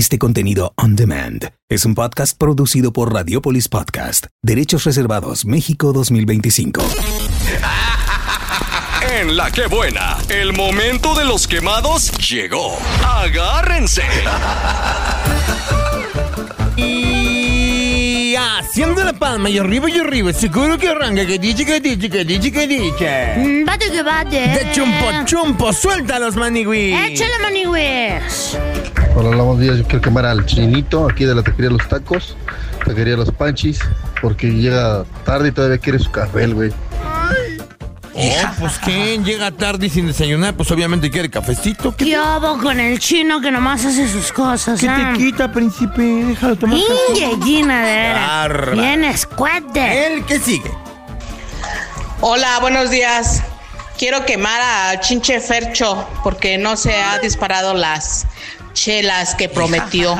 Este contenido on demand es un podcast producido por Radiopolis Podcast. Derechos reservados México 2025. En La Que Buena, el momento de los quemados llegó. Agárrense. Y haciendo la palma y arriba, seguro que arranca, que dice. Bate que bate. De chumpo, suelta los manigüis. Échale manigüis. Hola, buenos días. Yo quiero quemar al Chinito, aquí de la taquería Los Tacos, taquería Los Panchis, porque llega tarde y todavía quiere su café, güey. Pues ¿quién llega tarde y sin desayunar? Pues obviamente quiere cafecito. ¿Qué hago con el chino que nomás hace sus cosas? ¿Qué te quita, príncipe? Déjalo tomar café. Ingellina, de veras. Bien escuete. ¿El que sigue? Hola, buenos días. Quiero quemar a Chinche Fercho porque no se ha disparado las chelas que prometió.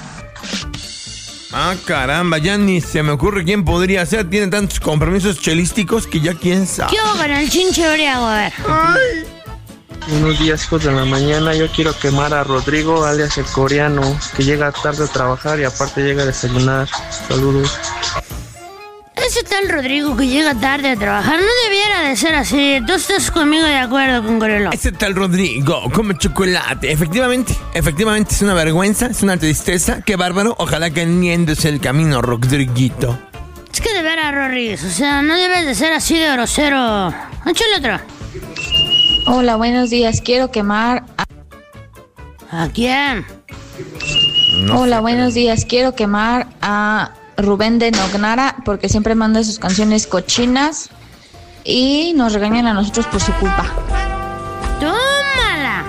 Ah, caramba, ya ni se me ocurre quién podría ser. Tiene tantos compromisos chelísticos que ya quién sabe. ¿Qué hago con el Chinche Briago? A ver. Ay. Buenos días, hijos de la mañana. Yo quiero quemar a Rodrigo, alias el coreano, que llega tarde a trabajar y aparte llega a desayunar. Saludos. Ese tal Rodrigo que llega tarde a trabajar no debiera de ser así. ¿Tú estás conmigo de acuerdo, con Gorelo? Ese tal Rodrigo come chocolate. Efectivamente, es una vergüenza, es una tristeza. Qué bárbaro. Ojalá que enmiendes el camino, Rodriguito. Es que de veras, Rorris, o sea, no debes de ser así de grosero. Échale otro. Hola, buenos días. Quiero quemar ¿A quién? Hola, buenos días. Quiero quemar a Rubén de Nognara porque siempre manda sus canciones cochinas y nos regañan a nosotros por su culpa. ¡Tómala!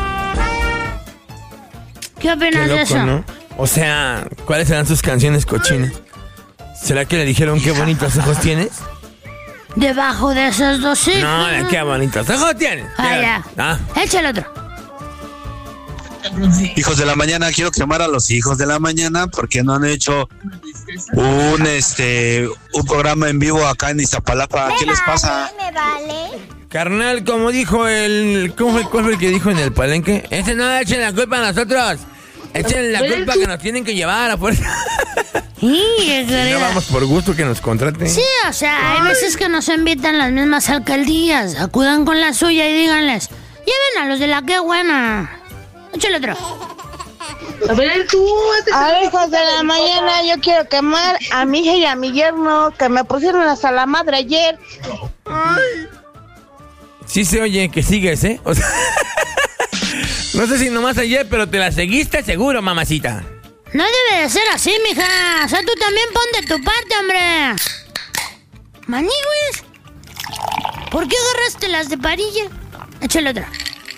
¿Qué opinas de eso? ¿No? O sea, ¿cuáles serán sus canciones cochinas? ¿Será que le dijeron qué bonitos ojos tienes? Debajo de esos dos sí. No, qué bonitos ojos tienes. Ya. Échale otro. Hijos de la mañana, quiero quemar a los hijos de la mañana porque no han hecho un programa en vivo acá en Iztapalapa. ¿Qué les pasa? Me vale. Carnal, como dijo ¿cuál fue el que dijo en el palenque? Ese no echen la culpa a nosotros. Echen la culpa que nos tienen que llevar a fuerza. No vamos por gusto que nos contraten. Sí, o sea, hay veces que nos invitan las mismas alcaldías. Acudan con la suya y díganles: lleven a los de La Que Buena. Échale otro. A ver, hijos de la mañana, yo quiero quemar a mi hija y a mi yerno que me pusieron hasta la madre ayer. Ay. Sí se oye que sigues, ¿eh? O sea, no sé si nomás ayer, pero te la seguiste seguro, mamacita. No debe de ser así, mija. O sea, tú también pon de tu parte, hombre. Manigüis, ¿por qué agarraste las de parilla? Échale otra.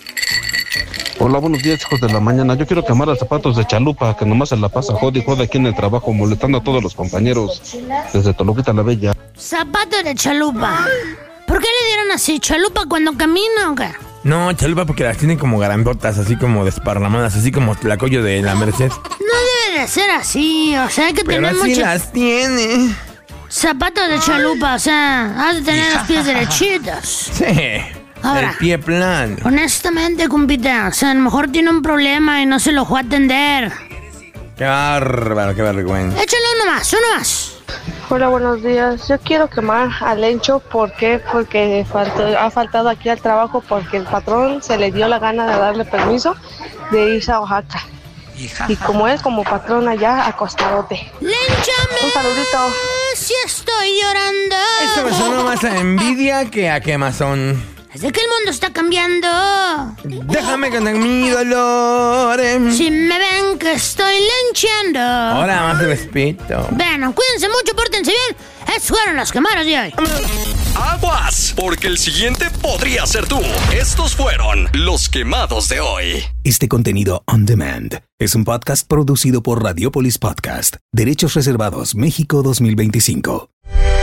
Hola, buenos días, hijos de la mañana. Yo quiero quemar a Zapatos de Chalupa, que nomás se la pasa jode aquí en el trabajo, molestando a todos los compañeros desde Toluquita la Bella. Zapatos de Chalupa. ¿Por qué le dieron así Chalupa cuando camina o qué? No, Chalupa porque las tienen como garandotas, así como desparramadas, así como la collo de la Merced. No debe de ser así, o sea, hay que tener mucho... Pero así las tiene. Zapatos de Chalupa, o sea, has de tener los pies derechitos. Sí. Ahora, el pie plan. Honestamente, compita, o sea, a lo mejor tiene un problema y no se lo fue a atender. Qué bárbaro, qué vergüenza. Échale uno más. Hola, buenos días. Yo quiero quemar a Lencho. ¿Por qué? Porque ha faltado aquí al trabajo porque el patrón se le dio la gana de darle permiso de irse a Oaxaca. Y como es como patrón allá, acostadote. ¡Lénchame! Un saludito. Si estoy llorando. Esto me sonó más a envidia que a quemazón. Es de que el mundo está cambiando. Déjame cantar mi dolor. Si me ven que estoy lencheando. Ahora más respeto. Bueno, cuídense mucho, pórtense bien. Estos fueron los quemados de hoy. Aguas, porque el siguiente podría ser tú. Estos fueron los quemados de hoy. Este contenido on demand es un podcast producido por Radiopolis Podcast. Derechos reservados México 2025.